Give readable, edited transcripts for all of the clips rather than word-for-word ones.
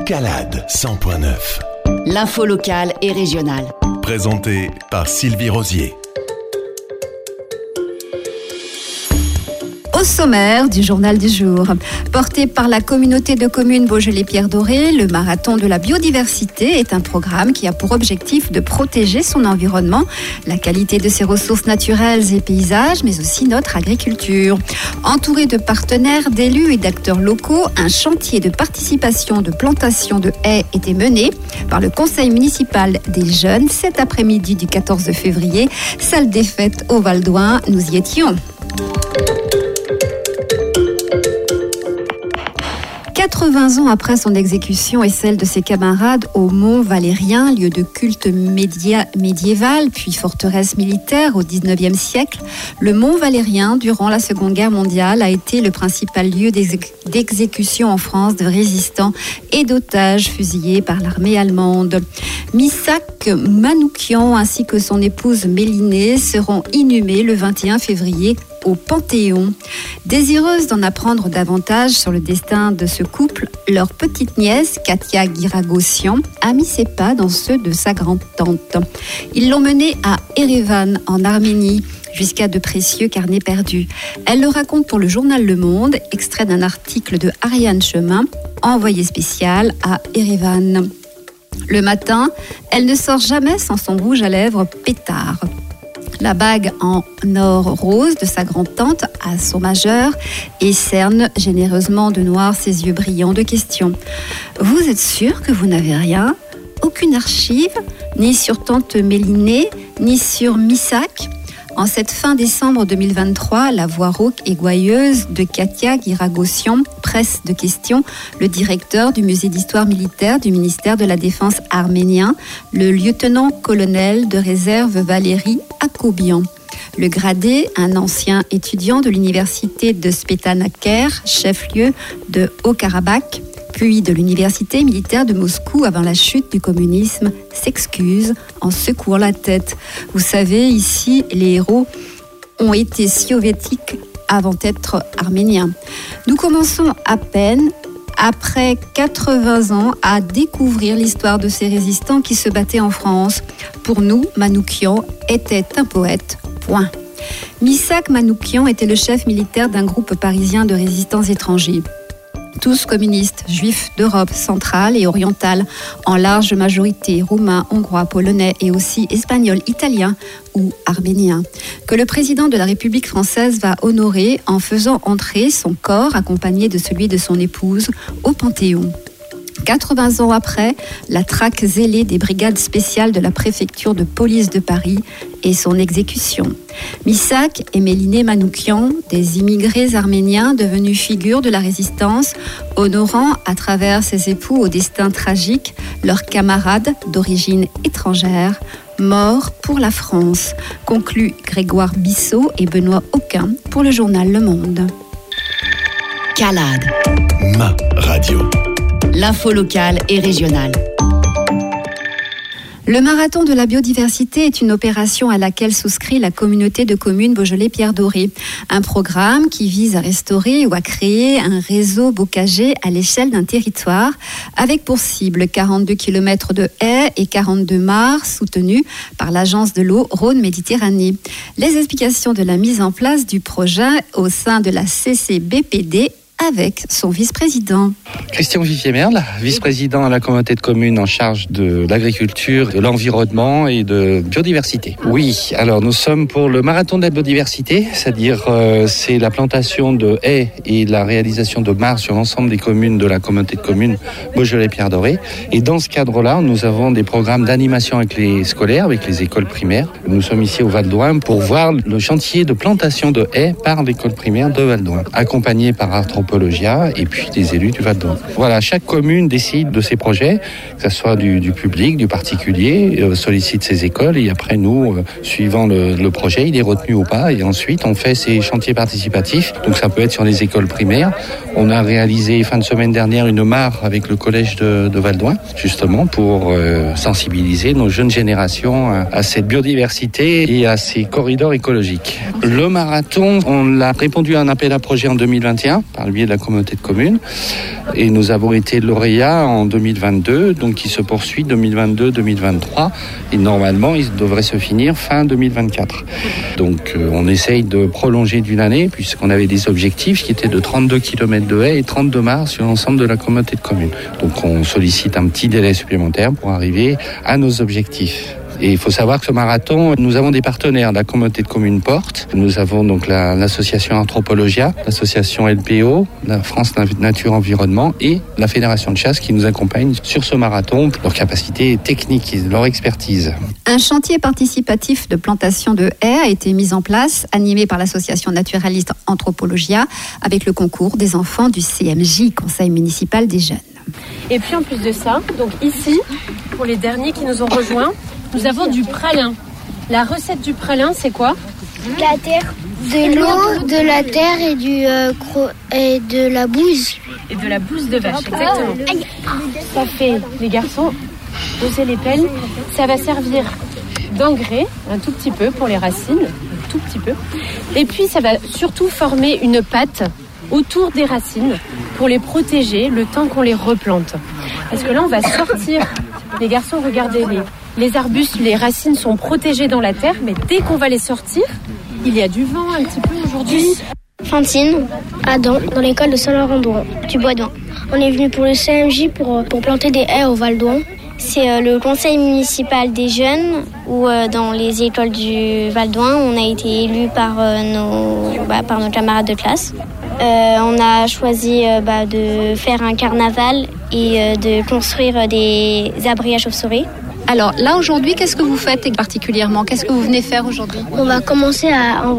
Calade 100.9. L'info locale et régionale. Présenté par Sylvie Rosier. Au sommaire du journal du jour, porté par la communauté de communes Beaujolais-Pierre Doré, le marathon de la biodiversité est un programme qui a pour objectif de protéger son environnement, la qualité de ses ressources naturelles et paysages, mais aussi notre agriculture. Entouré de partenaires, d'élus et d'acteurs locaux, un chantier de participation de plantation de haies était mené par le conseil municipal des jeunes cet après-midi du 14 février, salle des fêtes au Val d'Oing. Nous y étions. 80 ans après son exécution et celle de ses camarades au Mont Valérien, lieu de culte médiéval, puis forteresse militaire au XIXe siècle, le Mont Valérien, durant la Seconde Guerre mondiale, a été le principal lieu d'exécution en France de résistants et d'otages fusillés par l'armée allemande. Missak Manoukian ainsi que son épouse Mélinée seront inhumés le 21 février au Panthéon. Désireuse d'en apprendre davantage sur le destin de ce couple, leur petite nièce, Katia Guiragossian, a mis ses pas dans ceux de sa grand-tante. Ils l'ont menée à Erevan, en Arménie, jusqu'à de précieux carnets perdus. Elle le raconte pour le journal Le Monde, extrait d'un article de Ariane Chemin, envoyée spéciale à Erevan. Le matin, elle ne sort jamais sans son rouge à lèvres pétard. La bague en or rose de sa grand-tante à son majeur et cerne généreusement de noir ses yeux brillants de questions. Vous êtes sûr que vous n'avez rien ? Aucune archive, ni sur tante Mélinée, ni sur Missak ? En cette fin décembre 2023, la voix rauque et gouailleuse de Katia Guiragossian presse de questions le directeur du musée d'histoire militaire du ministère de la Défense arménien, le lieutenant-colonel de réserve Valérie Akobian. Le gradé, un ancien étudiant de l'université de Spetanaker, chef-lieu de Haut-Karabakh, puis de l'université militaire de Moscou avant la chute du communisme, s'excuse en secouant la tête. Vous savez, ici, les héros ont été soviétiques avant d'être arméniens. Nous commençons à peine, après 80 ans, à découvrir l'histoire de ces résistants qui se battaient en France. Pour nous, Manoukian était un poète, point. Missak Manoukian était le chef militaire d'un groupe parisien de résistants étrangers. Tous communistes, juifs d'Europe centrale et orientale, en large majorité roumains, hongrois, polonais et aussi espagnols, italiens ou arméniens, que le président de la République française va honorer en faisant entrer son corps, accompagné de celui de son épouse, au Panthéon. 80 ans après, la traque zélée des brigades spéciales de la préfecture de police de Paris et son exécution. Missak et Mélinée Manoukian, des immigrés arméniens devenus figures de la résistance, honorant à travers ses époux au destin tragique leurs camarades d'origine étrangère, morts pour la France, conclut Grégoire Bissot et Benoît Aucun pour le journal Le Monde. Calade. Ma radio. L'info locale et régionale. Le marathon de la biodiversité est une opération à laquelle souscrit la communauté de communes Beaujolais-Pierre Doré. Un programme qui vise à restaurer ou à créer un réseau bocager à l'échelle d'un territoire, avec pour cible 42 km de haies et 42 mares soutenues par l'agence de l'eau Rhône-Méditerranée. Les explications de la mise en place du projet au sein de la CCBPD avec son vice-président. Christian Vivier-Merle, vice-président à la communauté de communes en charge de l'agriculture, de l'environnement et de biodiversité. Oui, alors nous sommes pour le marathon de la biodiversité, c'est-à-dire c'est la plantation de haies et la réalisation de mares sur l'ensemble des communes de la communauté de communes Beaujolais-Pierre Doré. Et dans ce cadre-là, nous avons des programmes d'animation avec les scolaires, avec les écoles primaires. Nous sommes ici au Val d'Oing pour voir le chantier de plantation de haies par l'école primaire de Val d'Oing, accompagné par et puis des élus du Val d'Oing. Voilà, chaque commune décide de ses projets, que ce soit du public, du particulier, sollicite ses écoles et après nous, suivant le projet, il est retenu ou pas et ensuite on fait ces chantiers participatifs. Donc ça peut être sur les écoles primaires. On a réalisé fin de semaine dernière une mare avec le collège de Val d'Oing, justement pour sensibiliser nos jeunes générations à cette biodiversité et à ces corridors écologiques. Le marathon, on l'a répondu à un appel à projet en 2021 par le biais de la communauté de communes. Et nous avons été lauréats en 2022, donc qui se poursuit 2022-2023. Et normalement, il devrait se finir fin 2024. Donc on essaye de prolonger d'une année, puisqu'on avait des objectifs qui étaient de 32 km de haies et 32 mares sur l'ensemble de la communauté de communes. Donc on sollicite un petit délai supplémentaire pour arriver à nos objectifs. Et il faut savoir que ce marathon, nous avons des partenaires, la communauté de communes Porte, nous avons donc l'association Anthropologia, l'association LPO, la France Nature Environnement et la Fédération de chasse qui nous accompagnent sur ce marathon, leur capacité technique, leur expertise. Un chantier participatif de plantation de haies a été mis en place, animé par l'association naturaliste Anthropologia, avec le concours des enfants du CMJ, Conseil municipal des jeunes. Et puis en plus de ça, donc ici, pour les derniers qui nous ont rejoints, nous avons du pralin. La recette du pralin, c'est quoi ? La terre, de l'eau, de la terre et et de la bouse. Et de la bouse de vache, exactement. Ça fait, les garçons, poser les pelles. Ça va servir d'engrais, un tout petit peu pour les racines, un tout petit peu. Et puis ça va surtout former une pâte autour des racines pour les protéger le temps qu'on les replante. Parce que là, on va sortir. Les garçons, regardez, les arbustes, les racines sont protégées dans la terre, mais dès qu'on va les sortir, il y a du vent un petit peu aujourd'hui. Fantine, Adam, dans l'école de Saint-Laurent-d'Ouan, du Bois-d'Ouan. On est venu pour le CMJ pour planter des haies au Val-d'Ouan. C'est le conseil municipal des jeunes où dans les écoles du Val-d'Ouan, on a été élus par nos camarades de classe. On a choisi de faire un carnaval et de construire des abris à chauves-souris. Alors là aujourd'hui, qu'est-ce que vous faites particulièrement ? Qu'est-ce que vous venez faire aujourd'hui ? On va commencer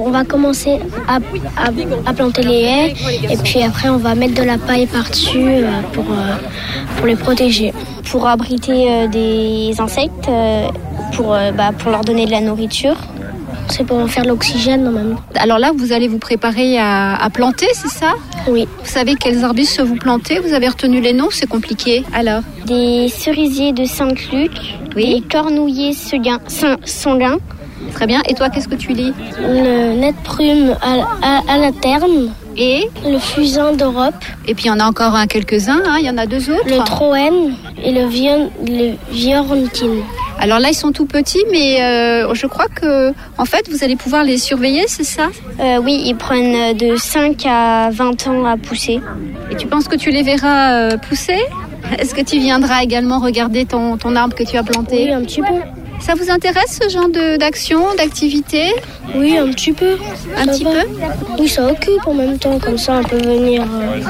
à planter les haies et puis après on va mettre de la paille par-dessus pour les protéger. Pour abriter des insectes, pour leur donner de la nourriture. C'est pour faire l'oxygène en même temps. Alors là, vous allez vous préparer à planter, c'est ça ? Oui. Vous savez quels arbustes vous plantez ? Vous avez retenu les noms ? C'est compliqué. Alors ? Des cerisiers de Saint-Luc, des cornouillers sanguins. Très bien. Et toi, qu'est-ce que tu lis ? Le nette-prume à la terne. Et le fusain d'Europe. Et puis il y en a encore quelques-uns, il y en a deux autres. Le troène et le viornitine. Alors là, ils sont tout petits, mais je crois que en fait, vous allez pouvoir les surveiller, c'est ça ? Oui, ils prennent de 5 à 20 ans à pousser. Et tu penses que tu les verras pousser ? Est-ce que tu viendras également regarder ton arbre que tu as planté ? Oui, un petit peu. Ça vous intéresse ce genre d'action, d'activité ? Oui, un petit peu. Un petit peu ? Oui, ça occupe en même temps, comme ça on peut venir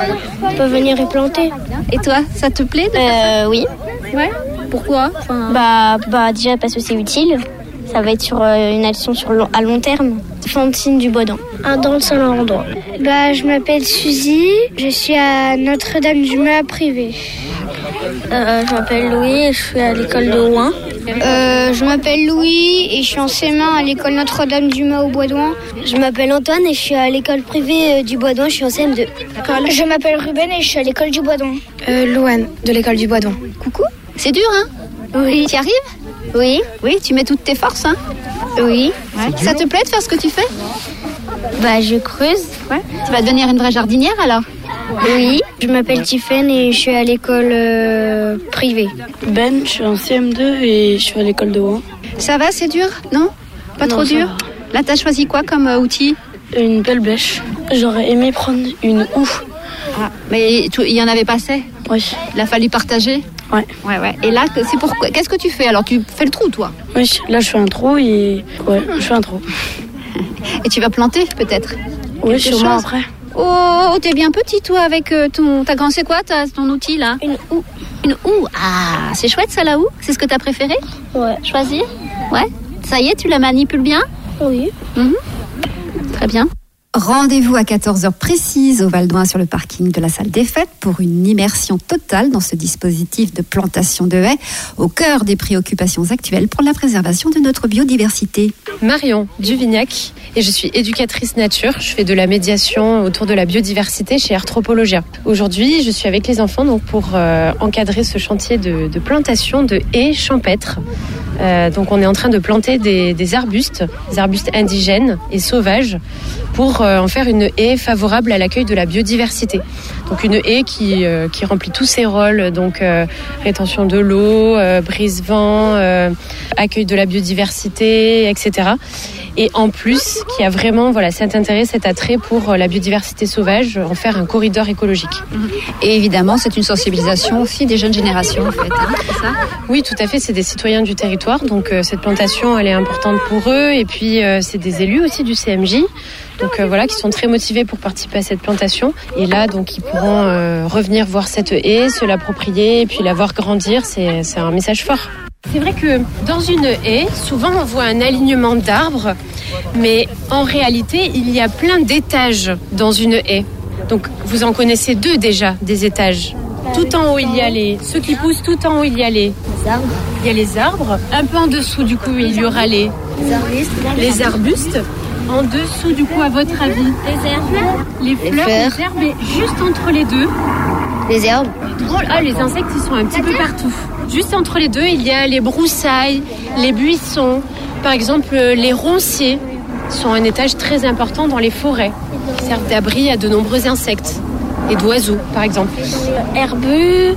y planter. Et toi, ça te plaît ? Oui. Ouais. Pourquoi ? Déjà parce que c'est utile. Ça va être sur une action à long terme. Fantine du Bois-d'Ouan. Dans le Saint-Laurent-d'Ouan. Je m'appelle Suzy. Je suis à Notre-Dame-du-Mât privé. Je m'appelle Louis et je suis à l'école de Rouen. Je m'appelle Louis et je suis en CM1 à l'école Notre-Dame-du-Mât au Bois-d'Ouan. Je m'appelle Antoine et je suis à l'école privée du Bois-d'Ouan, je suis en CM2. Je m'appelle Ruben et je suis à l'école du Bois-d'Ouan. Louane, de l'école du Bois-d'Ouan. Coucou. C'est dur, hein ? Oui. Tu y arrives ? Oui. Oui, tu mets toutes tes forces, hein ? Oui. Ouais. Ça te plaît de faire ce que tu fais ? Je creuse. Ouais. Tu vas devenir une vraie jardinière alors ? Oui. Je m'appelle Tiffaine et je suis à l'école privée. Ben, je suis en CM2 et je suis à l'école de Rouen. Ça va, c'est dur ? Non ? Pas trop dur ? Là, t'as choisi quoi comme outil ? Une pelle bêche. J'aurais aimé prendre une houe. Ah, mais il y en avait pas assez ? Oui. Il a fallu partager ? Ouais. Et là, c'est pourquoi ? Qu'est-ce que tu fais ? Alors, tu fais le trou, toi ? Oui, là, je fais un trou et... Ouais, je fais un trou. Et tu vas planter, peut-être ? Oui, sûrement après. Oh, t'es bien petit, toi, avec ta grande... C'est quoi, ton outil, là ? Une houe. Une houe ? Ah, c'est chouette, ça, la houe ? C'est ce que t'as préféré ? Ouais. Choisi ? Ouais. Ça y est, tu la manipules bien ? Oui. Très bien. Rendez-vous à 14h précise au Val-d'Ouan sur le parking de la salle des fêtes pour une immersion totale dans ce dispositif de plantation de haies au cœur des préoccupations actuelles pour la préservation de notre biodiversité. Marion Duvignac et je suis éducatrice nature. Je fais de la médiation autour de la biodiversité chez Anthropologia. Aujourd'hui, je suis avec les enfants pour encadrer ce chantier de plantation de haies champêtres Donc on est en train de planter des arbustes indigènes et sauvages pour en faire une haie favorable à l'accueil de la biodiversité. Donc une haie qui remplit tous ses rôles, donc rétention de l'eau, brise-vent, accueil de la biodiversité, etc. Et en plus, qui a vraiment cet intérêt, cet attrait pour la biodiversité sauvage, en faire un corridor écologique. Et évidemment, c'est une sensibilisation aussi des jeunes générations, en fait, c'est ça ? Oui, tout à fait, c'est des citoyens du territoire, donc cette plantation, elle est importante pour eux, et puis c'est des élus aussi du CMJ, donc qui sont très motivés pour participer à cette plantation. Et là, donc, ils pourront revenir voir cette haie, se l'approprier, et puis la voir grandir, c'est un message fort. C'est vrai que dans une haie, souvent on voit un alignement d'arbres, mais en réalité, il y a plein d'étages dans une haie. Donc vous en connaissez 2 déjà, des étages. Tout en haut, il y a ceux qui poussent tout en haut, il y a les arbres. Il y a les arbres. Un peu en dessous, du coup, il y aura les arbustes. En dessous, du coup, à votre avis, les fleurs, les herbes, et juste entre les deux. Les herbes. Les insectes, ils sont un petit peu partout. Juste entre les deux, il y a les broussailles, les buissons. Par exemple, les ronciers sont un étage très important dans les forêts, qui servent d'abri à de nombreux insectes et d'oiseaux, par exemple. Herbeux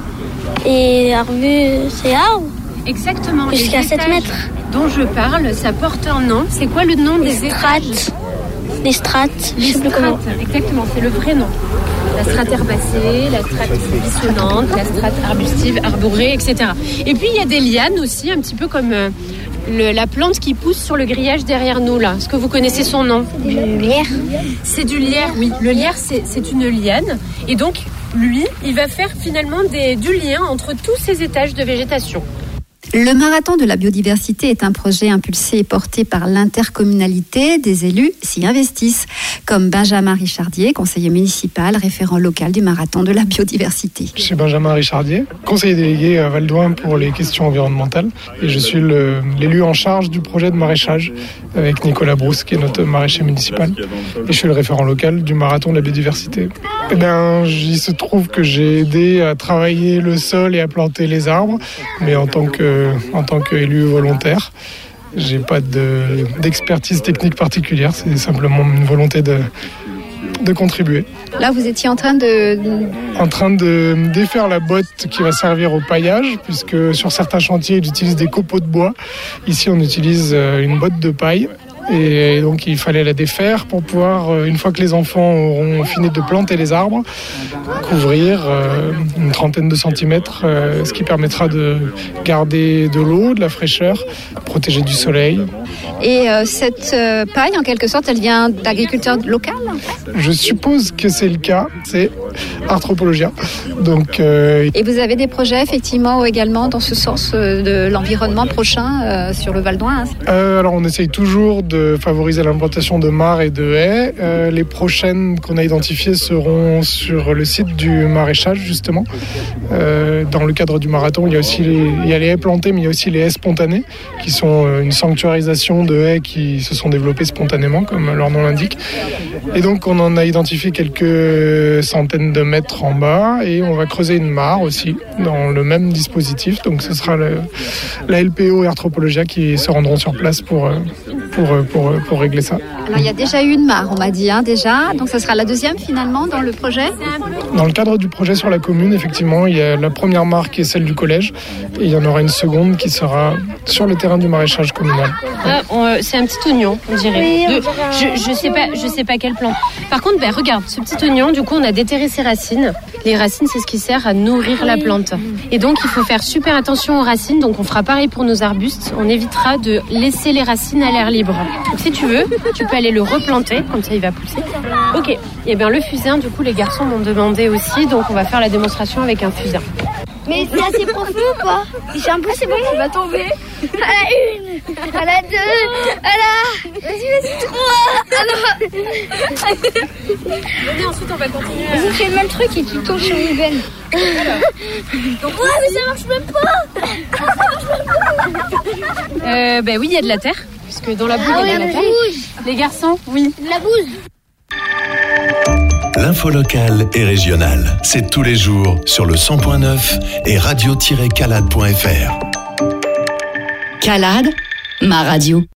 et herbeux, c'est arbre. Exactement. Jusqu'à 7 mètres. Dont je parle, ça porte un nom. C'est quoi le nom des étages ? Les strates. Les strates, exactement, c'est le vrai nom. La strate herbacée, la strate buissonnante, la strate arbustive, arborée, etc. Et puis il y a des lianes aussi, un petit peu comme la plante qui pousse sur le grillage derrière nous là. Est-ce que vous connaissez son nom ? Du lierre. C'est du lierre, oui. Le lierre, c'est une liane. Et donc, lui, il va faire finalement du lien entre tous ces étages de végétation. Le marathon de la biodiversité est un projet impulsé et porté par l'intercommunalité. Des élus s'y investissent, comme Benjamin Richardier, conseiller municipal, référent local du marathon de la biodiversité. Je suis Benjamin Richardier, conseiller délégué à Val d'Oing pour les questions environnementales. Et je suis l'élu en charge du projet de maraîchage avec Nicolas Brousse, qui est notre maraîcher municipal. Et je suis le référent local du marathon de la biodiversité. Il se trouve que j'ai aidé à travailler le sol et à planter les arbres, mais en tant qu'élu volontaire. J'ai pas d'expertise technique particulière, c'est simplement une volonté de contribuer. Là, vous étiez en train de défaire la botte qui va servir au paillage, puisque sur certains chantiers, ils utilisent des copeaux de bois. Ici, on utilise une botte de paille. Et donc il fallait la défaire pour pouvoir, une fois que les enfants auront fini de planter les arbres, couvrir une trentaine de centimètres, ce qui permettra de garder de l'eau, de la fraîcheur, protéger du soleil. Et cette paille, en quelque sorte, elle vient d'agriculteurs locaux ? Je suppose que c'est le cas, c'est Arthropologia. Et vous avez des projets effectivement également dans ce sens de l'environnement prochain sur le Val d'Oing ? Alors on essaye toujours de favoriser l'implantation de mares et de haies. Les prochaines qu'on a identifiées seront sur le site du maraîchage justement. Dans le cadre du marathon, il y a les haies plantées, mais il y a aussi les haies spontanées, qui sont une sanctuarisation de haies qui se sont développées spontanément, comme leur nom l'indique. Et donc on en a identifié quelques centaines de mètres en bas, et on va creuser une mare aussi dans le même dispositif. Donc ce sera la LPO et Arthropologia qui se rendront sur place pour régler ça. Alors il y a déjà eu une mare, on m'a dit déjà, donc ça sera la deuxième finalement dans le projet ? Dans le cadre du projet sur la commune, effectivement, il y a la première mare qui est celle du collège, et il y en aura une seconde qui sera sur le terrain du maraîchage communal. C'est un petit oignon, on dirait. Je sais pas quelle plante. Par contre, regarde, ce petit oignon, du coup, on a déterré ses racines. Les racines, c'est ce qui sert à nourrir la plante. Et donc, il faut faire super attention aux racines. Donc, on fera pareil pour nos arbustes. On évitera de laisser les racines à l'air libre. Donc, si tu veux, tu peux aller le replanter, comme ça, il va pousser. Ok. Et bien, le fusain, du coup, les garçons m'ont demandé aussi. Donc, on va faire la démonstration avec un fusain. Mais c'est assez profond ou pas ? J'ai un peu, c'est bon, il va tomber. À la 1, à la 2, à la... Vas-y, 3. Et ensuite, on va continuer. Vous faites le même truc et tu tombes sur une veine. Donc, ouais, mais ça marche même pas. Oui, il y a de la terre, puisque dans la boue, il y a de la terre. Les garçons, oui. De la bouse. L'info locale et régionale, c'est tous les jours sur le 100.9 et radio-calade.fr. Calade, ma radio.